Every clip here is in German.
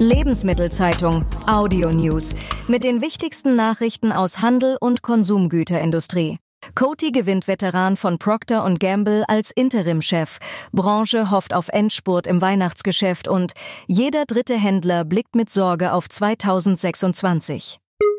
Lebensmittelzeitung Audio News mit den wichtigsten Nachrichten aus Handel und Konsumgüterindustrie. Coty gewinnt Veteran von Procter & Gamble als Interimchef. Branche hofft auf Endspurt im Weihnachtsgeschäft und jeder dritte Händler blickt mit Sorge auf 2026.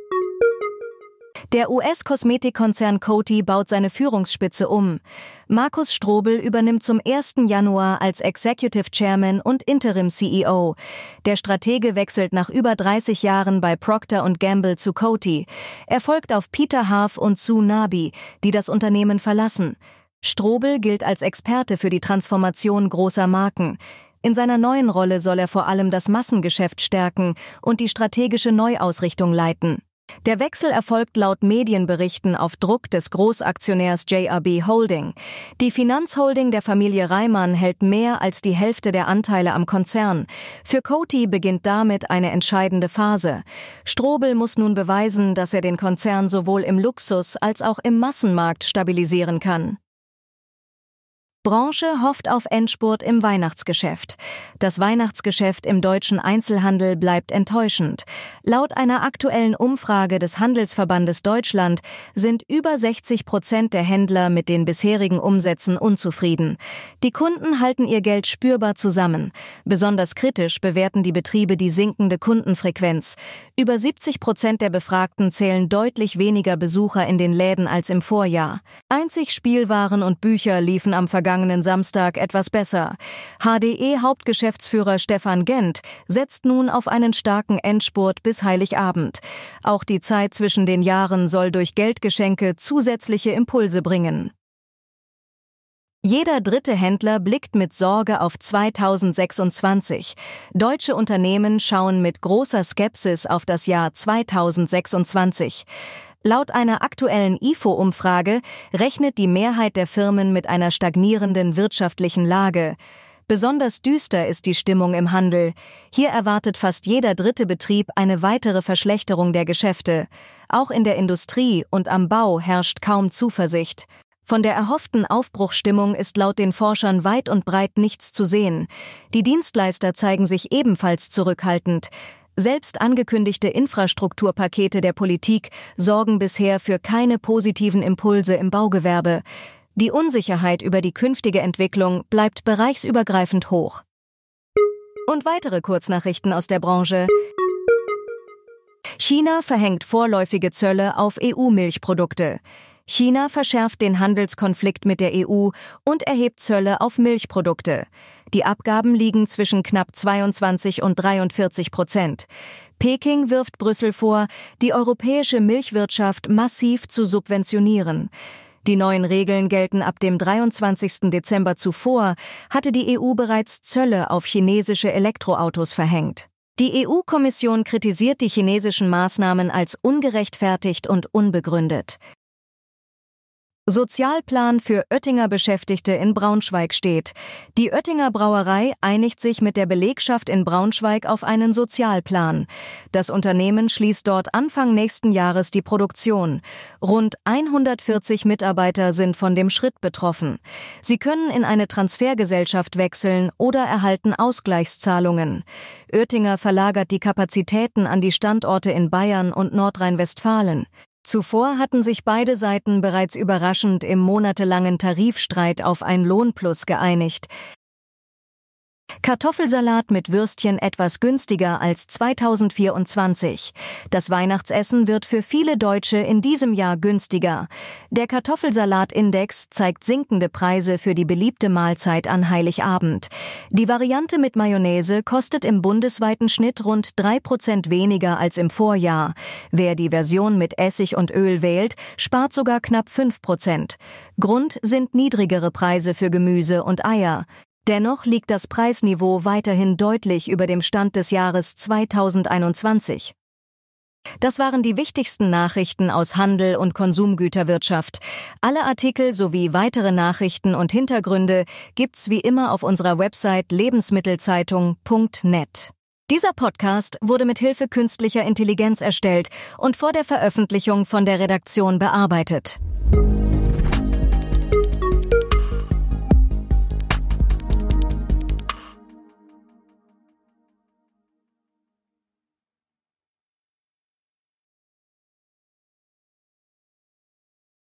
Der US-Kosmetikkonzern Coty baut seine Führungsspitze um. Markus Strobel übernimmt zum 1. Januar als Executive Chairman und Interim-CEO. Der Stratege wechselt nach über 30 Jahren bei Procter & Gamble zu Coty. Er folgt auf Peter Harf und Sue Nabi, die das Unternehmen verlassen. Strobel gilt als Experte für die Transformation großer Marken. In seiner neuen Rolle soll er vor allem das Massengeschäft stärken und die strategische Neuausrichtung leiten. Der Wechsel erfolgt laut Medienberichten auf Druck des Großaktionärs JRB Holding. Die Finanzholding der Familie Reimann hält mehr als die Hälfte der Anteile am Konzern. Für Coty beginnt damit eine entscheidende Phase. Strobel muss nun beweisen, dass er den Konzern sowohl im Luxus- als auch im Massenmarkt stabilisieren kann. Branche hofft auf Endspurt im Weihnachtsgeschäft. Das Weihnachtsgeschäft im deutschen Einzelhandel bleibt enttäuschend. Laut einer aktuellen Umfrage des Handelsverbandes Deutschland sind über 60% der Händler mit den bisherigen Umsätzen unzufrieden. Die Kunden halten ihr Geld spürbar zusammen. Besonders kritisch bewerten die Betriebe die sinkende Kundenfrequenz. Über 70% der Befragten zählen deutlich weniger Besucher in den Läden als im Vorjahr. Einzig Spielwaren und Bücher liefen am vergangenen Samstag etwas besser. HDE-Hauptgeschäftsführer Stefan Gent setzt nun auf einen starken Endspurt bis Heiligabend. Auch die Zeit zwischen den Jahren soll durch Geldgeschenke zusätzliche Impulse bringen. Jeder dritte Händler blickt mit Sorge auf 2026. Deutsche Unternehmen schauen mit großer Skepsis auf das Jahr 2026. Laut einer aktuellen IFO-Umfrage rechnet die Mehrheit der Firmen mit einer stagnierenden wirtschaftlichen Lage. Besonders düster ist die Stimmung im Handel. Hier erwartet fast jeder dritte Betrieb eine weitere Verschlechterung der Geschäfte. Auch in der Industrie und am Bau herrscht kaum Zuversicht. Von der erhofften Aufbruchsstimmung ist laut den Forschern weit und breit nichts zu sehen. Die Dienstleister zeigen sich ebenfalls zurückhaltend. Selbst angekündigte Infrastrukturpakete der Politik sorgen bisher für keine positiven Impulse im Baugewerbe. Die Unsicherheit über die künftige Entwicklung bleibt bereichsübergreifend hoch. Und weitere Kurznachrichten aus der Branche. China verhängt vorläufige Zölle auf EU-Milchprodukte. China verschärft den Handelskonflikt mit der EU und erhebt Zölle auf Milchprodukte. Die Abgaben liegen zwischen knapp 22% und 43%. Peking wirft Brüssel vor, die europäische Milchwirtschaft massiv zu subventionieren. Die neuen Regeln gelten ab dem 23. Dezember zuvor, hatte die EU bereits Zölle auf chinesische Elektroautos verhängt. Die EU-Kommission kritisiert die chinesischen Maßnahmen als ungerechtfertigt und unbegründet. Sozialplan für Oettinger Beschäftigte in Braunschweig steht. Die Oettinger Brauerei einigt sich mit der Belegschaft in Braunschweig auf einen Sozialplan. Das Unternehmen schließt dort Anfang nächsten Jahres die Produktion. Rund 140 Mitarbeiter sind von dem Schritt betroffen. Sie können in eine Transfergesellschaft wechseln oder erhalten Ausgleichszahlungen. Oettinger verlagert die Kapazitäten an die Standorte in Bayern und Nordrhein-Westfalen. Zuvor hatten sich beide Seiten bereits überraschend im monatelangen Tarifstreit auf ein Lohnplus geeinigt. Kartoffelsalat mit Würstchen etwas günstiger als 2024. Das Weihnachtsessen wird für viele Deutsche in diesem Jahr günstiger. Der Kartoffelsalatindex zeigt sinkende Preise für die beliebte Mahlzeit an Heiligabend. Die Variante mit Mayonnaise kostet im bundesweiten Schnitt rund 3% weniger als im Vorjahr. Wer die Version mit Essig und Öl wählt, spart sogar knapp 5%. Grund sind niedrigere Preise für Gemüse und Eier. Dennoch liegt das Preisniveau weiterhin deutlich über dem Stand des Jahres 2021. Das waren die wichtigsten Nachrichten aus Handel und Konsumgüterwirtschaft. Alle Artikel sowie weitere Nachrichten und Hintergründe gibt's wie immer auf unserer Website lebensmittelzeitung.net. Dieser Podcast wurde mit Hilfe künstlicher Intelligenz erstellt und vor der Veröffentlichung von der Redaktion bearbeitet.